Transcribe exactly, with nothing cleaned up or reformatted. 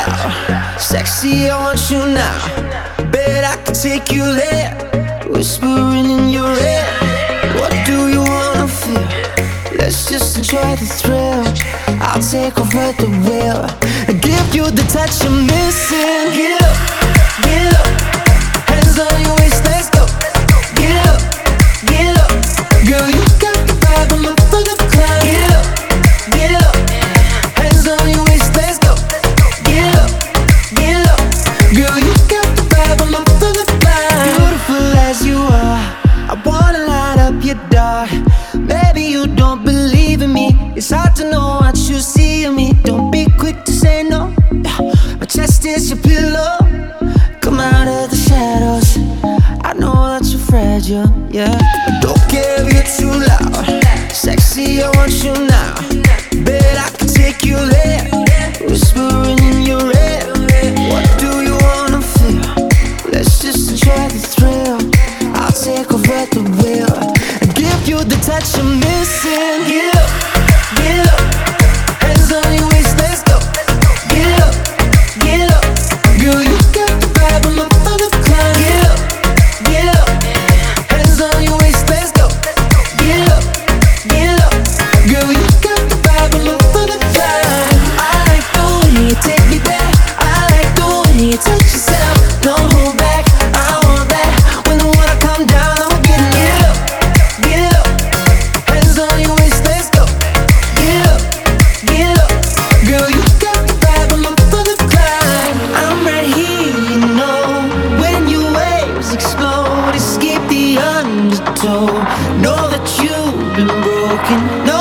loud. Sexy, I want you now. Bet I can take you there. Whispering in your ear. What do you wanna feel? Let's just enjoy the thrill. I'll take over the wheel and give you the touch you're missing. Get up, get up. Hands on your waist, let's go. Get up, get up. Girl, you got the vibe, I'm up for the climb. Get up, get up. Hands on your waist, let's go. Get up, get up. Girl, you got the vibe, I'm up for the climb. Beautiful as you are, I wanna light up your dark. Maybe you don't believe in me. It's hard to know what you see in me. Don't be quick to say no. My chest is your pillow. Come out of the shadows. I know that you're fragile, yeah. But don't care if you're too loud. Sexy, I want you now. Bet I can take you there. Whispering in your ear. What do you wanna feel? Let's just enjoy the thrill. I'll take over the wheel and give you the touch you're missing. Get up, get up. Hands on your waist, let's go. Get up, get up. Girl, you got the vibe, I'm up for the climb. Get up, get up. Hands on your waist, let's go. Get up, get up. Girl, you got the vibe, I'm up for the climb. I like the way you take me back. I like the way you touch yourself. Don't hold back, I want that. When the water come down, I'm getting it up, get up. Hands on your waist, let's go. Get up, get up. Girl, you got the vibe, I'm up for the climb. I'm right here, you know. When your waves explode, escape the undertow. Know that you've been broken.